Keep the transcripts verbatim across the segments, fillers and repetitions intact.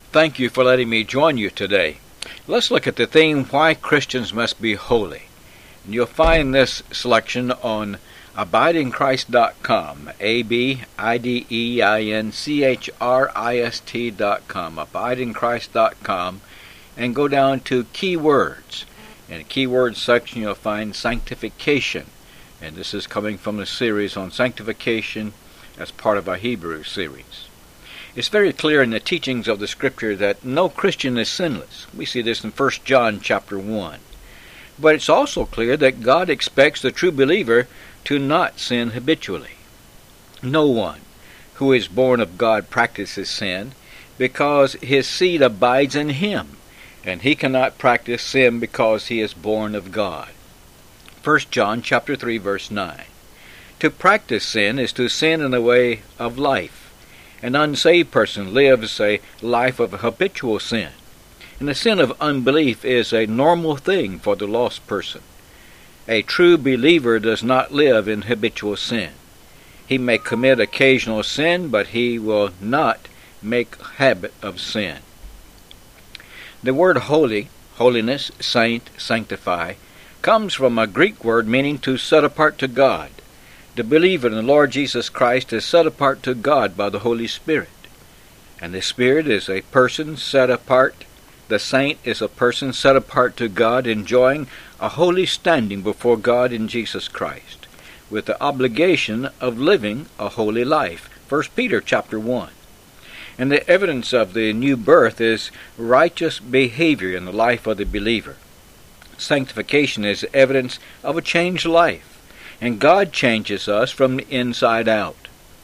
Thank you for letting me join you today. Let's look at the theme, why Christians must be holy. And you'll find this selection on abiding christ dot com, A B I D E I N C H R I S T dot com, abiding christ dot com, and go down to keywords. In the keywords section you'll find sanctification, and this is coming from the series on sanctification as part of our Hebrew series. It's very clear in the teachings of the Scripture that no Christian is sinless. We see this in First John chapter one. But it's also clear that God expects the true believer to not sin habitually. No one who is born of God practices sin, because his seed abides in him, and he cannot practice sin because he is born of God. First John chapter three verse nine. To practice sin is to sin in the way of life. An unsaved person lives a life of habitual sin. And the sin of unbelief is a normal thing for the lost person. A true believer does not live in habitual sin. He may commit occasional sin, but he will not make habit of sin. The word holy, holiness, saint, sanctify, comes from a Greek word meaning to set apart to God. The believer in the Lord Jesus Christ is set apart to God by the Holy Spirit. And the Spirit is a person set apart. The saint is a person set apart to God, enjoying a holy standing before God in Jesus Christ, with the obligation of living a holy life. First Peter chapter one. And the evidence of the new birth is righteous behavior in the life of the believer. Sanctification is evidence of a changed life, and God changes us from the inside out.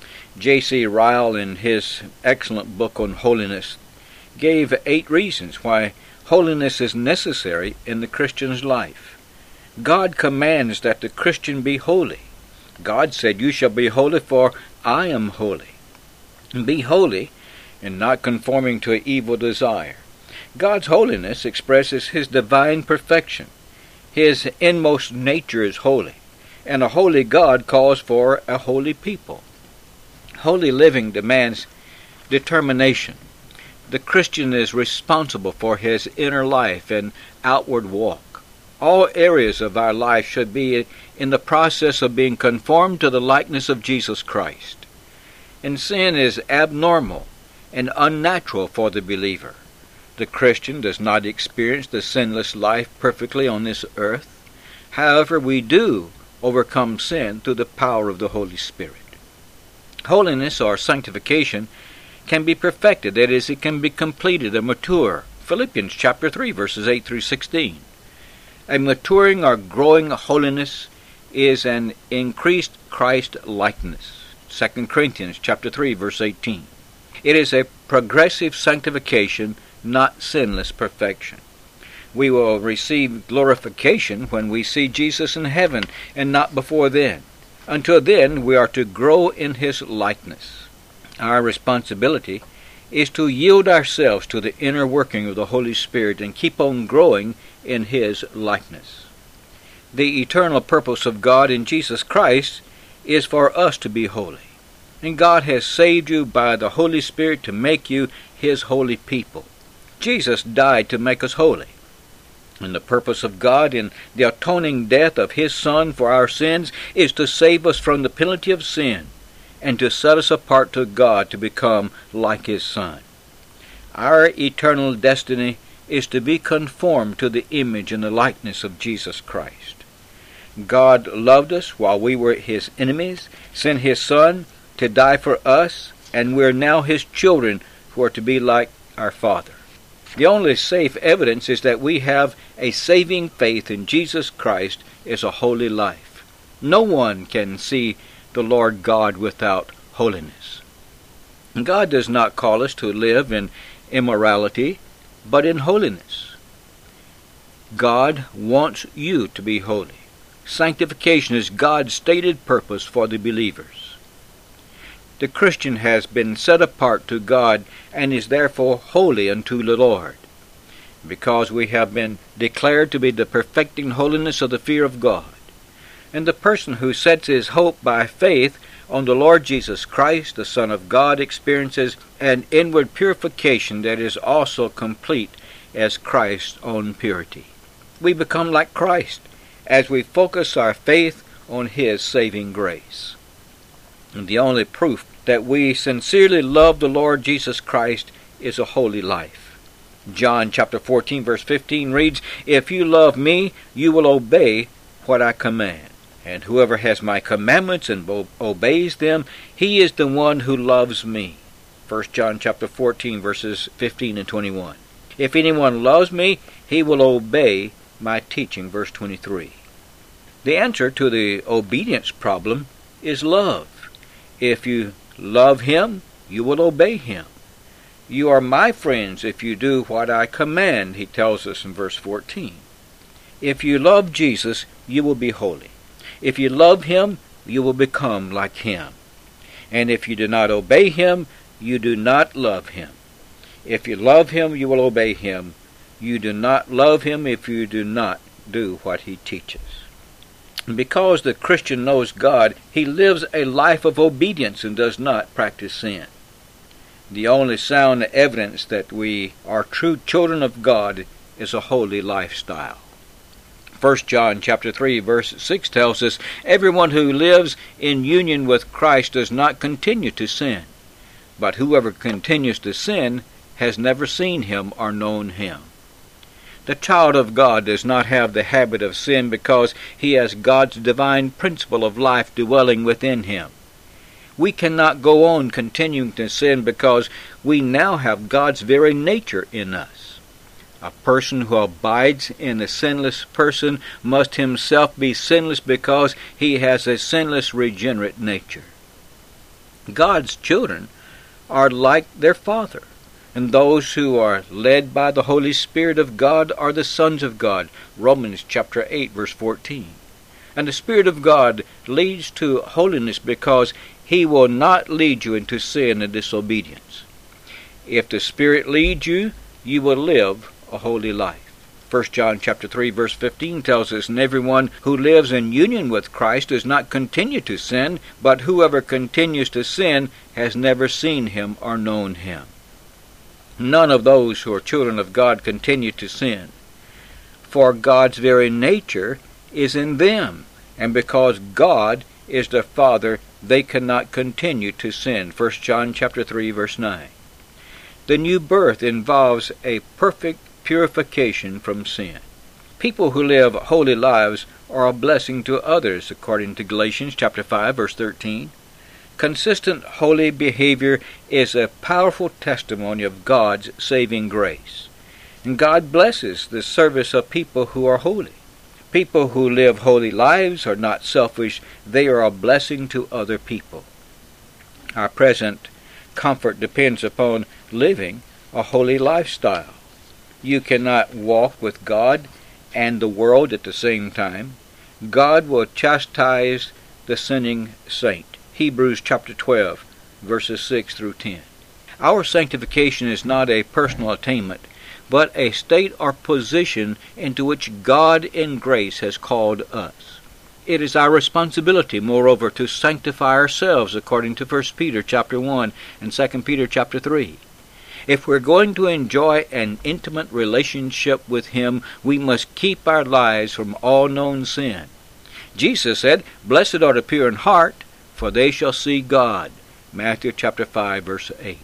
J C Ryle, in his excellent book on holiness, gave eight reasons why holiness is necessary in the Christian's life. God commands that the Christian be holy. God said, "You shall be holy, for I am holy." And be holy and not conforming to an evil desire. God's holiness expresses His divine perfection. His inmost nature is holy, and a holy God calls for a holy people. Holy living demands determination. The Christian is responsible for his inner life and outward walk. All areas of our life should be in the process of being conformed to the likeness of Jesus Christ. And sin is abnormal and unnatural for the believer. The Christian does not experience the sinless life perfectly on this earth. However, we do overcome sin through the power of the Holy Spirit. Holiness or sanctification can be perfected, that is, it can be completed and mature. Philippians chapter three verses eight through sixteen. A maturing or growing holiness is an increased Christ likeness. Second Corinthians chapter three verse eighteen. It is a progressive sanctification, not sinless perfection. We will receive glorification when we see Jesus in heaven, and not before then. Until then, we are to grow in His likeness. Our responsibility is to yield ourselves to the inner working of the Holy Spirit and keep on growing in His likeness. The eternal purpose of God in Jesus Christ is for us to be holy. And God has saved you by the Holy Spirit to make you His holy people. Jesus died to make us holy. And the purpose of God in the atoning death of His Son for our sins is to save us from the penalty of sin and to set us apart to God to become like His Son. Our eternal destiny is to be conformed to the image and the likeness of Jesus Christ. God loved us while we were His enemies, sent His Son to die for us, and we're now His children who are to be like our Father. The only safe evidence is that we have a saving faith in Jesus Christ as a holy life. No one can see the Lord God without holiness. God does not call us to live in immorality, but in holiness. God wants you to be holy. Sanctification is God's stated purpose for the believers. The Christian has been set apart to God and is therefore holy unto the Lord. Because we have been declared to be the perfecting holiness of the fear of God. And the person who sets his hope by faith on the Lord Jesus Christ, the Son of God, experiences an inward purification that is also complete as Christ's own purity. We become like Christ as we focus our faith on His saving grace. And the only proof that we sincerely love the Lord Jesus Christ is a holy life. John chapter fourteen verse fifteen reads, "If you love me, you will obey what I command. And whoever has my commandments and obeys them, he is the one who loves me." First John chapter fourteen verses fifteen and twenty-one. "If anyone loves me, he will obey my teaching." Verse twenty-three. The answer to the obedience problem is love. If you love Him, you will obey Him. "You are my friends if you do what I command," He tells us in verse fourteen. If you love Jesus, you will be holy. If you love Him, you will become like Him. And if you do not obey Him, you do not love Him. If you love Him, you will obey Him. You do not love Him if you do not do what He teaches. Because the Christian knows God, he lives a life of obedience and does not practice sin. The only sound evidence that we are true children of God is a holy lifestyle. First John chapter three verse six tells us, "Everyone who lives in union with Christ does not continue to sin. But whoever continues to sin has never seen Him or known Him." The child of God does not have the habit of sin because he has God's divine principle of life dwelling within him. We cannot go on continuing to sin because we now have God's very nature in us. A person who abides in a sinless person must himself be sinless because he has a sinless regenerate nature. God's children are like their Father, and those who are led by the Holy Spirit of God are the sons of God. Romans chapter eight verse fourteen. And the Spirit of God leads to holiness because He will not lead you into sin and disobedience. If the Spirit leads you, you will live a holy life. First John chapter three verse fifteen tells us, "And everyone who lives in union with Christ does not continue to sin, but whoever continues to sin has never seen Him or known Him." None of those who are children of God continue to sin, for God's very nature is in them, and because God is their Father, they cannot continue to sin. First John chapter three verse nine. The new birth involves a perfect purification from sin. People who live holy lives are a blessing to others, according to Galatians chapter five verse thirteen. Consistent holy behavior is a powerful testimony of God's saving grace. And God blesses the service of people who are holy. People who live holy lives are not selfish. They are a blessing to other people. Our present comfort depends upon living a holy lifestyle. You cannot walk with God and the world at the same time. God will chastise the sinning saint. Hebrews chapter twelve, verses six through ten. Our sanctification is not a personal attainment, but a state or position into which God in grace has called us. It is our responsibility, moreover, to sanctify ourselves according to First Peter chapter one and Second Peter chapter three. If we're going to enjoy an intimate relationship with Him, we must keep our lives from all known sin. Jesus said, "Blessed are the pure in heart, for they shall see God." Matthew chapter five verse eight.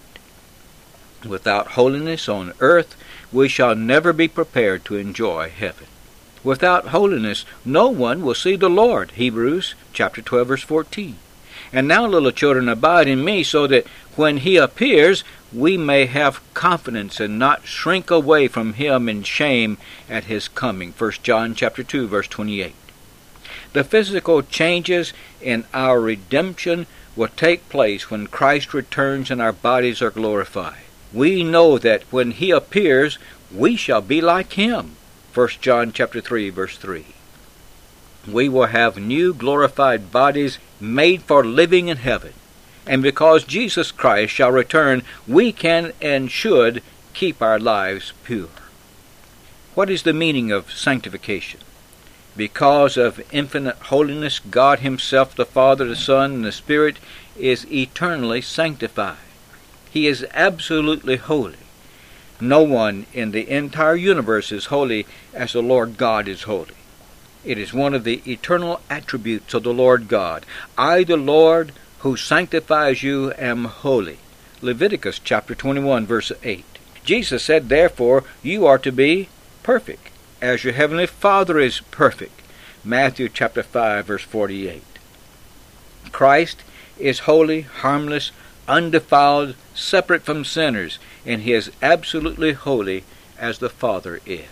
Without holiness on earth, we shall never be prepared to enjoy heaven. Without holiness, no one will see the Lord. Hebrews chapter twelve verse fourteen. And now, little children, abide in me, so that when He appears, we may have confidence and not shrink away from Him in shame at His coming. First John chapter two verse twenty-eight. The physical changes in our redemption will take place when Christ returns and our bodies are glorified. We know that when He appears, we shall be like Him. First John chapter three verse three. We will have new glorified bodies made for living in heaven. And because Jesus Christ shall return, we can and should keep our lives pure. What is the meaning of sanctification? Because of infinite holiness, God himself, the Father, the Son, and the Spirit, is eternally sanctified. He is absolutely holy. No one in the entire universe is holy as the Lord God is holy. It is one of the eternal attributes of the Lord God. I, the Lord, who sanctifies you, am holy. Leviticus chapter twenty-one, verse eight. Jesus said, therefore, you are to be perfect, as your heavenly Father is perfect. Matthew chapter five, verse forty-eight. Christ is holy, harmless, undefiled, separate from sinners, and he is absolutely holy as the Father is.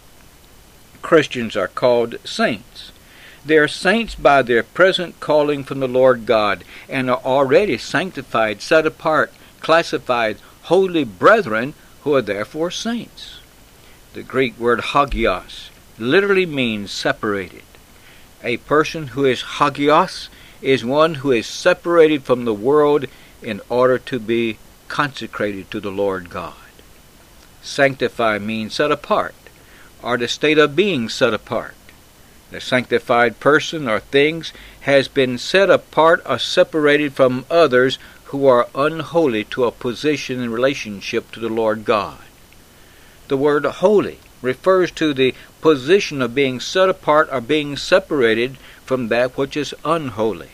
Christians are called saints. They are saints by their present calling from the Lord God, and are already sanctified, set apart, classified, holy brethren who are therefore saints. The Greek word hagios literally means separated. A person who is hagios is one who is separated from the world in order to be consecrated to the Lord God. Sanctify means set apart, or the state of being set apart. The sanctified person or things has been set apart or separated from others who are unholy to a position in relationship to the Lord God. The word holy refers to the position of being set apart or being separated from that which is unholy.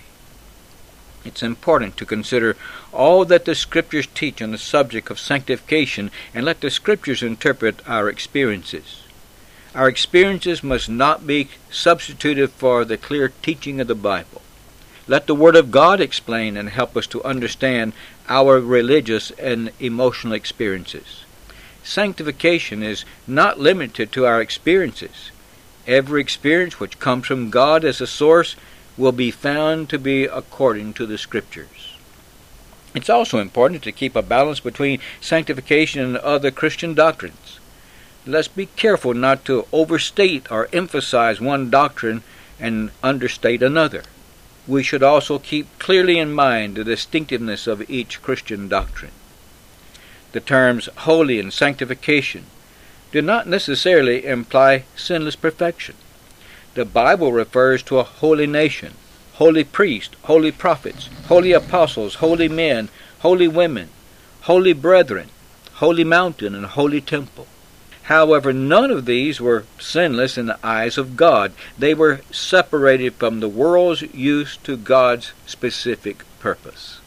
It's important to consider all that the Scriptures teach on the subject of sanctification and let the Scriptures interpret our experiences. Our experiences must not be substituted for the clear teaching of the Bible. Let the Word of God explain and help us to understand our religious and emotional experiences. Sanctification is not limited to our experiences. Every experience which comes from God as a source will be found to be according to the Scriptures. It's also important to keep a balance between sanctification and other Christian doctrines. Let's be careful not to overstate or emphasize one doctrine and understate another. We should also keep clearly in mind the distinctiveness of each Christian doctrine. The terms holy and sanctification do not necessarily imply sinless perfection. The Bible refers to a holy nation, holy priests, holy prophets, holy apostles, holy men, holy women, holy brethren, holy mountain, and holy temple. However, none of these were sinless in the eyes of God. They were separated from the world's use to God's specific purpose.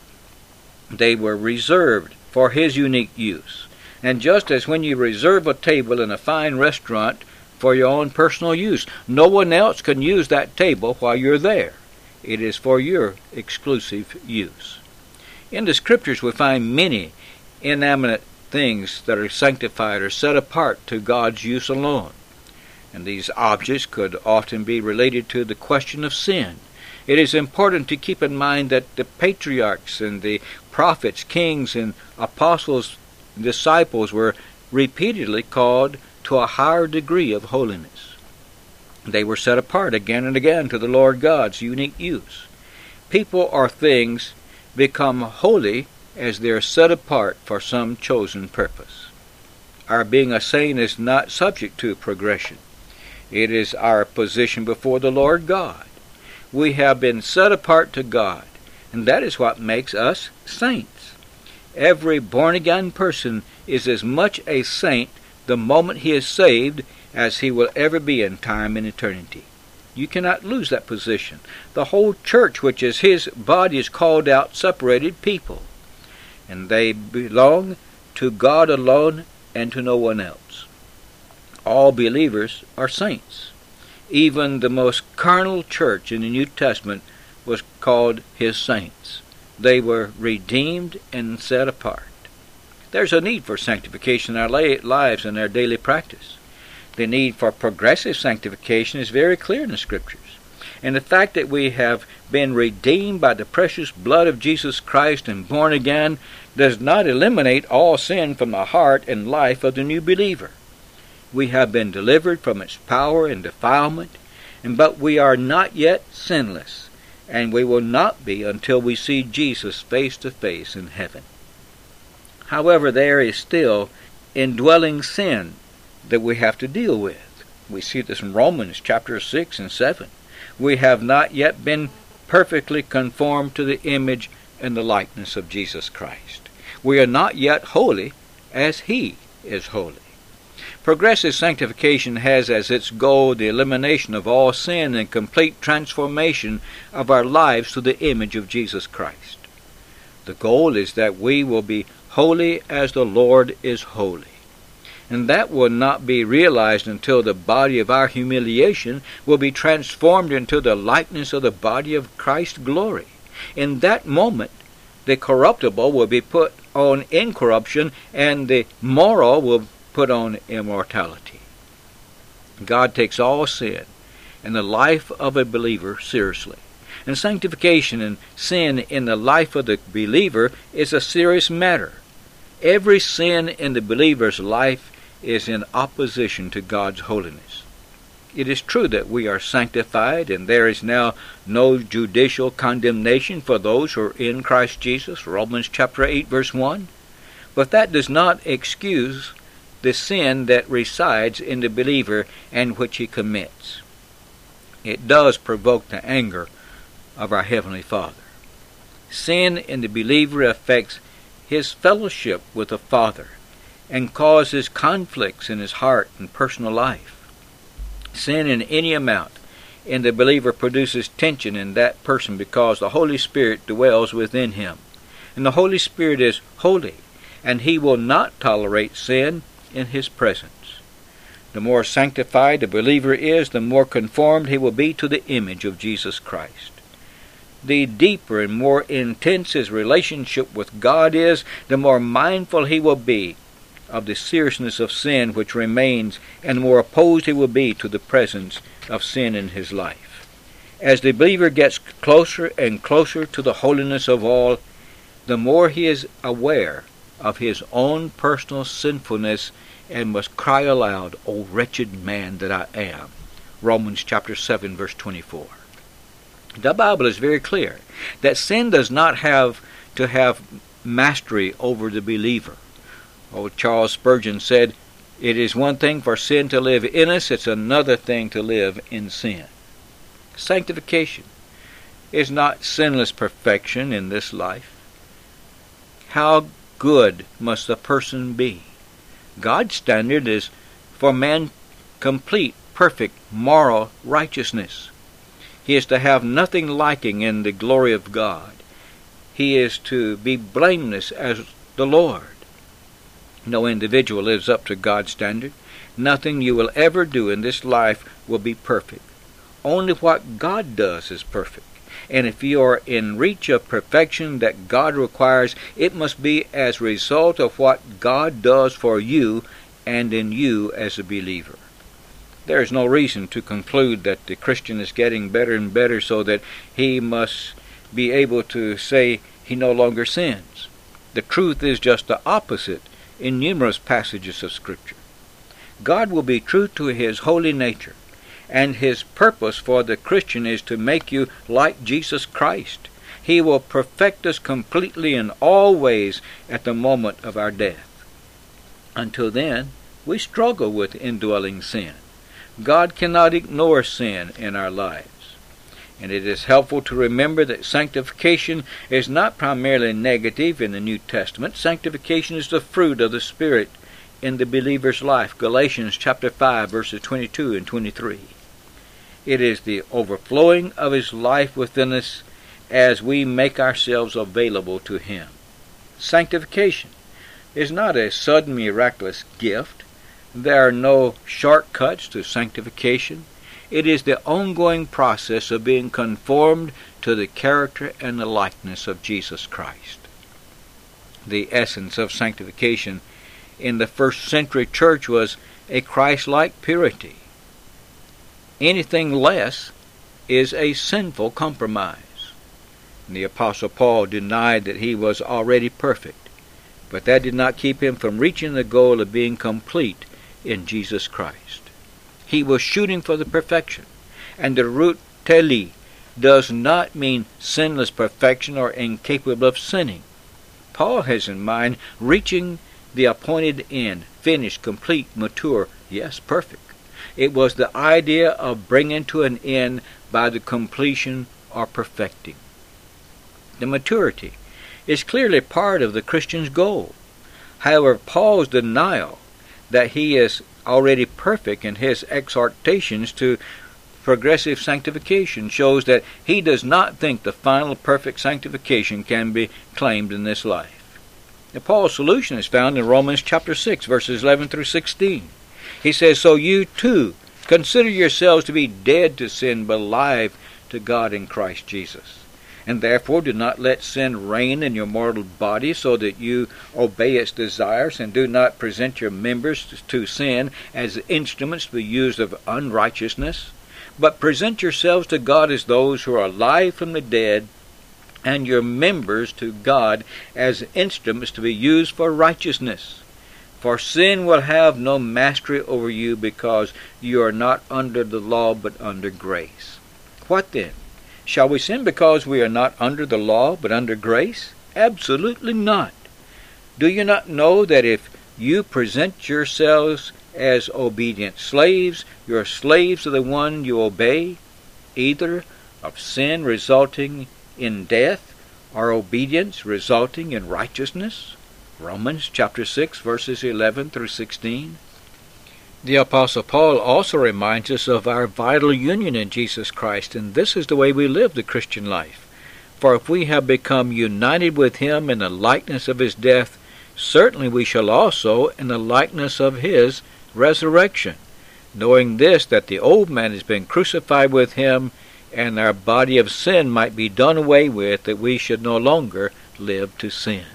They were reserved for His unique use. And just as when you reserve a table in a fine restaurant for your own personal use, no one else can use that table while you're there. It is for your exclusive use. In the Scriptures we find many inanimate things that are sanctified or set apart to God's use alone. And these objects could often be related to the question of sin. It is important to keep in mind that the patriarchs and the prophets, kings, and apostles, disciples were repeatedly called to a higher degree of holiness. They were set apart again and again to the Lord God's unique use. People or things become holy as they are set apart for some chosen purpose. Our being a saint is not subject to progression. It is our position before the Lord God. We have been set apart to God, and that is what makes us saints. Every born-again person is as much a saint the moment he is saved as he will ever be in time and eternity. You cannot lose that position. The whole church, which is His body, is called out separated people, and they belong to God alone and to no one else. All believers are saints. Even the most carnal church in the New Testament was called His saints. They were redeemed and set apart. There's a need for sanctification in our lives and our daily practice. The need for progressive sanctification is very clear in the Scriptures. And the fact that we have been redeemed by the precious blood of Jesus Christ and born again does not eliminate all sin from the heart and life of the new believer. We have been delivered from its power and defilement, and but we are not yet sinless, and we will not be until we see Jesus face to face in heaven. However, there is still indwelling sin that we have to deal with. We see this in Romans chapter six and seven. We have not yet been perfectly conformed to the image and the likeness of Jesus Christ. We are not yet holy as He is holy. Progressive sanctification has as its goal the elimination of all sin and complete transformation of our lives to the image of Jesus Christ. The goal is that we will be holy as the Lord is holy. And that will not be realized until the body of our humiliation will be transformed into the likeness of the body of Christ's glory. In that moment, the corruptible will be put on incorruption, and the moral will put on immortality. God takes all sin and the life of a believer seriously. And sanctification and sin in the life of the believer is a serious matter. Every sin in the believer's life is in opposition to God's holiness. It is true that we are sanctified, and there is now no judicial condemnation for those who are in Christ Jesus, Romans chapter eight, verse one. But that does not excuse the sin that resides in the believer and which he commits. It does provoke the anger of our Heavenly Father. Sin in the believer affects his fellowship with the Father and causes conflicts in his heart and personal life. Sin in any amount in the believer produces tension in that person because the Holy Spirit dwells within him. And the Holy Spirit is holy, and He will not tolerate sin in His presence. The more sanctified the believer is, the more conformed he will be to the image of Jesus Christ. The deeper and more intense his relationship with God is, the more mindful he will be of the seriousness of sin which remains, and the more opposed he will be to the presence of sin in his life. As the believer gets closer and closer to the holiness of all, the more he is aware of his own personal sinfulness and must cry aloud, "O wretched man that I am." Romans chapter seven, verse twenty-four. The Bible is very clear that sin does not have to have mastery over the believer. Old Charles Spurgeon said, "It is one thing for sin to live in us, it's another thing to live in sin." Sanctification is not sinless perfection in this life. How good must a person be? God's standard is for man complete, perfect, moral righteousness. He is to have nothing lacking in the glory of God. He is to be blameless as the Lord. No individual lives up to God's standard. Nothing you will ever do in this life will be perfect. Only what God does is perfect. And if you are in reach of perfection that God requires, it must be as a result of what God does for you and in you as a believer. There is no reason to conclude that the Christian is getting better and better so that he must be able to say he no longer sins. The truth is just the opposite in numerous passages of Scripture. God will be true to His holy nature, and His purpose for the Christian is to make you like Jesus Christ. He will perfect us completely in all ways at the moment of our death. Until then, we struggle with indwelling sin. God cannot ignore sin in our lives. And it is helpful to remember that sanctification is not primarily negative in the New Testament. Sanctification is the fruit of the Spirit in the believer's life. Galatians chapter five, verses twenty-two and twenty-three. It is the overflowing of His life within us as we make ourselves available to Him. Sanctification is not a sudden miraculous gift. There are no shortcuts to sanctification. It is the ongoing process of being conformed to the character and the likeness of Jesus Christ. The essence of sanctification in the first century church was a Christ-like purity. Anything less is a sinful compromise. And the Apostle Paul denied that he was already perfect, but that did not keep him from reaching the goal of being complete in Jesus Christ. He was shooting for the perfection, and the root teli does not mean sinless perfection or incapable of sinning. Paul has in mind reaching the appointed end, finished, complete, mature, yes, perfect. It was the idea of bringing to an end by the completion or perfecting. The maturity is clearly part of the Christian's goal. However, Paul's denial that he is already perfect in his exhortations to progressive sanctification shows that he does not think the final perfect sanctification can be claimed in this life. Now, Paul's solution is found in Romans chapter six, verses eleven through sixteen. He says, "So you too consider yourselves to be dead to sin, but alive to God in Christ Jesus. And therefore do not let sin reign in your mortal body, so that you obey its desires, and do not present your members to sin as instruments to be used of unrighteousness, but present yourselves to God as those who are alive from the dead, and your members to God as instruments to be used for righteousness. For sin will have no mastery over you, because you are not under the law, but under grace." What then? Shall we sin because we are not under the law, but under grace? Absolutely not. Do you not know that if you present yourselves as obedient slaves, your slaves are the one you obey, either of sin resulting in death, or obedience resulting in righteousness? Romans chapter six, verses eleven through sixteen. The Apostle Paul also reminds us of our vital union in Jesus Christ, and this is the way we live the Christian life. For if we have become united with him in the likeness of his death, certainly we shall also in the likeness of his resurrection, knowing this, that the old man has been crucified with him, and our body of sin might be done away with, that we should no longer live to sin.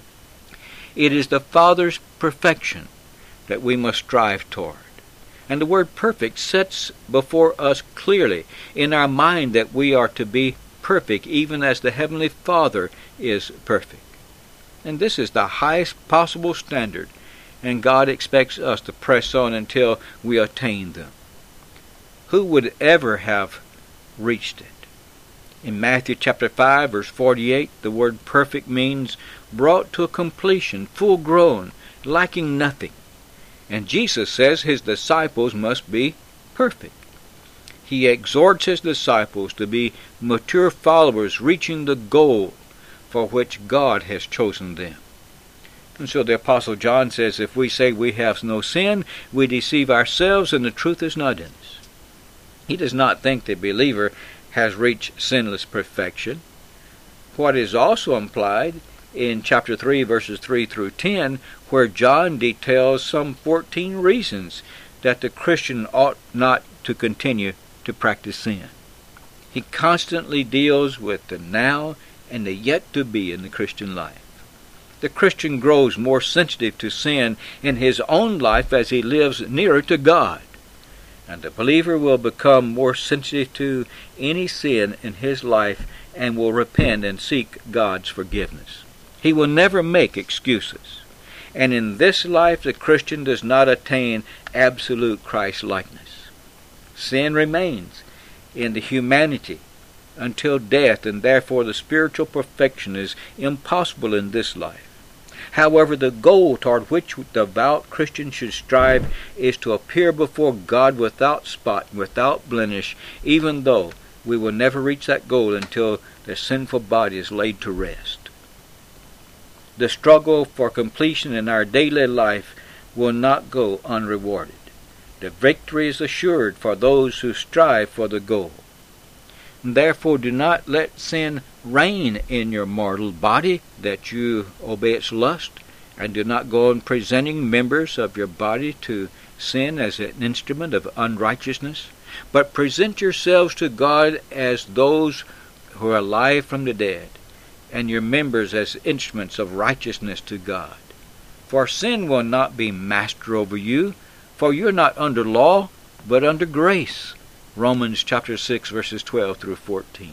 It is the Father's perfection that we must strive toward. And the word perfect sets before us clearly in our mind that we are to be perfect, even as the Heavenly Father is perfect. And this is the highest possible standard, and God expects us to press on until we attain them. Who would ever have reached it? In Matthew chapter five, verse forty-eight, the word perfect means brought to a completion, full grown, lacking nothing. And Jesus says his disciples must be perfect. He exhorts his disciples to be mature followers, reaching the goal for which God has chosen them. And so the Apostle John says, if we say we have no sin, we deceive ourselves, and the truth is not in us. He does not think the believer has reached sinless perfection. What is also implied in chapter three, verses three through ten, where John details some fourteen reasons that the Christian ought not to continue to practice sin. He constantly deals with the now and the yet to be in the Christian life. The Christian grows more sensitive to sin in his own life as he lives nearer to God. And the believer will become more sensitive to any sin in his life and will repent and seek God's forgiveness. He will never make excuses. And in this life the Christian does not attain absolute Christ-likeness. Sin remains in the humanity until death, and therefore the spiritual perfection is impossible in this life. However, the goal toward which the devout Christian should strive is to appear before God without spot, without blemish, even though we will never reach that goal until the sinful body is laid to rest. The struggle for completion in our daily life will not go unrewarded. The victory is assured for those who strive for the goal. Therefore, do not let sin reign in your mortal body, that you obey its lust, and do not go on presenting members of your body to sin as an instrument of unrighteousness, but present yourselves to God as those who are alive from the dead, and your members as instruments of righteousness to God. For sin will not be master over you, for you are not under law, but under grace. Romans chapter six, verses twelve through fourteen.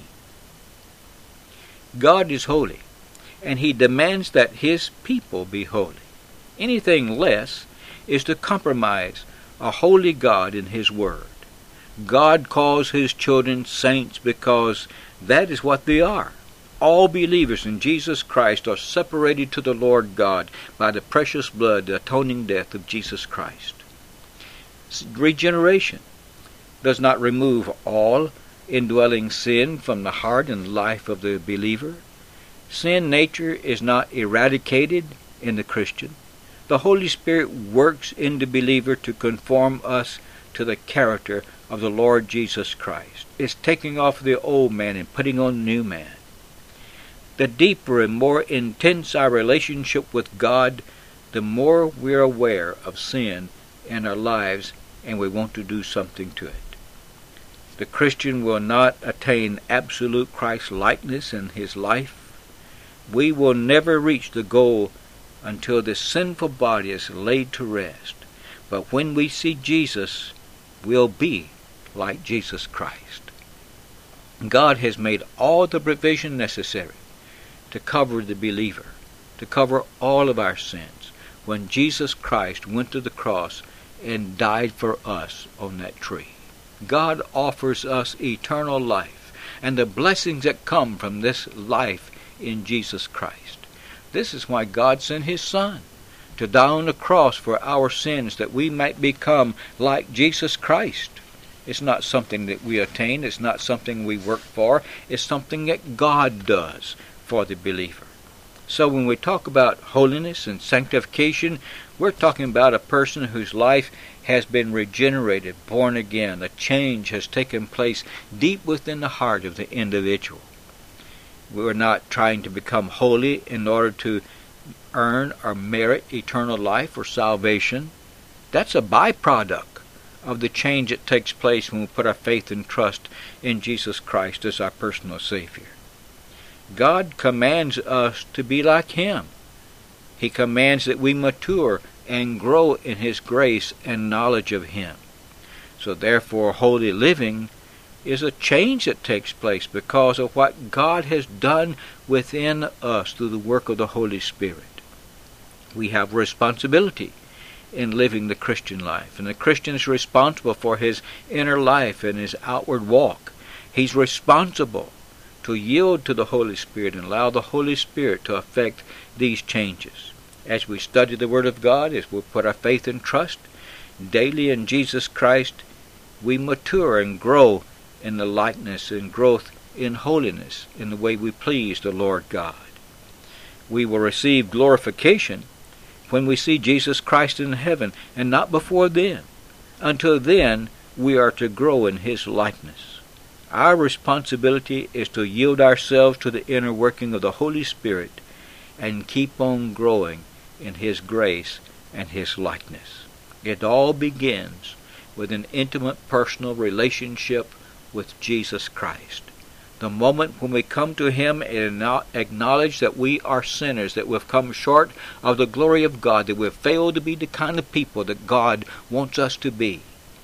God is holy, and he demands that his people be holy. Anything less is to compromise a holy God in his word. God calls his children saints because that is what they are. All believers in Jesus Christ are separated to the Lord God by the precious blood, the atoning death of Jesus Christ. Regeneration does not remove all indwelling sin from the heart and life of the believer. Sin nature is not eradicated in the Christian. The Holy Spirit works in the believer to conform us to the character of the Lord Jesus Christ. It's taking off the old man and putting on the new man. The deeper and more intense our relationship with God, the more we're aware of sin in our lives and we want to do something to it. The Christian will not attain absolute Christ-likeness in his life. We will never reach the goal until this sinful body is laid to rest. But when we see Jesus, we'll be like Jesus Christ. God has made all the provision necessary to cover the believer, to cover all of our sins, when Jesus Christ went to the cross and died for us on that tree. God offers us eternal life and the blessings that come from this life in Jesus Christ. This is why God sent His Son to die on the cross for our sins, that we might become like Jesus Christ. It's not something that we attain. It's not something we work for. It's something that God does for the believer. So when we talk about holiness and sanctification, we're talking about a person whose life has been regenerated, born again. A change has taken place deep within the heart of the individual. We're not trying to become holy in order to earn or merit eternal life or salvation. That's a byproduct of the change that takes place when we put our faith and trust in Jesus Christ as our personal Savior. God commands us to be like Him. He commands that we mature and grow in His grace and knowledge of Him. So therefore, holy living is a change that takes place because of what God has done within us through the work of the Holy Spirit. We have responsibility in living the Christian life, and the Christian is responsible for his inner life and his outward walk. He's responsible to yield to the Holy Spirit and allow the Holy Spirit to effect these changes. As we study the Word of God, as we put our faith and trust daily in Jesus Christ, we mature and grow in the likeness and growth in holiness in the way we please the Lord God. We will receive glorification when we see Jesus Christ in heaven, and not before then. Until then, we are to grow in His likeness. Our responsibility is to yield ourselves to the inner working of the Holy Spirit and keep on growing in His grace and His likeness. It all begins with an intimate personal relationship with Jesus Christ. The moment when we come to Him and acknowledge that we are sinners, that we've come short of the glory of God, that we've failed to be the kind of people that God wants us to be,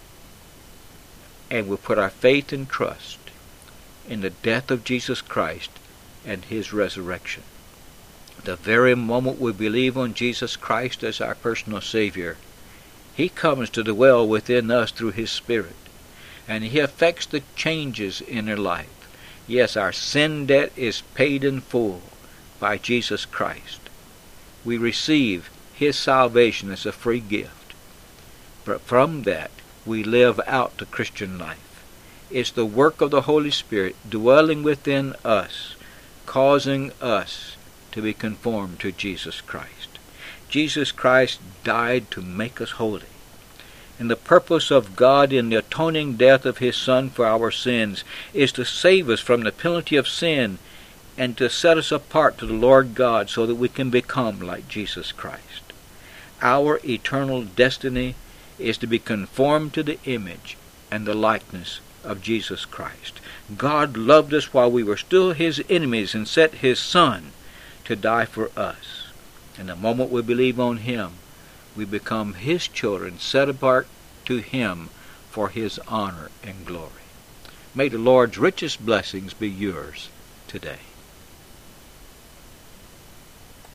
and we put our faith and trust in the death of Jesus Christ and His resurrection. The very moment we believe on Jesus Christ as our personal Savior, He comes to dwell within us through His Spirit, and He affects the changes in our life. Yes, our sin debt is paid in full by Jesus Christ. We receive His salvation as a free gift. But from that, we live out the Christian life. It's the work of the Holy Spirit dwelling within us, causing us to be conformed to Jesus Christ. Jesus Christ died to make us holy. And the purpose of God in the atoning death of His Son for our sins is to save us from the penalty of sin and to set us apart to the Lord God so that we can become like Jesus Christ. Our eternal destiny is to be conformed to the image and the likeness of Jesus Christ. God loved us while we were still His enemies and sent His Son to die for us. And the moment we believe on Him, we become His children, set apart to Him for His honor and glory. May the Lord's richest blessings be yours today.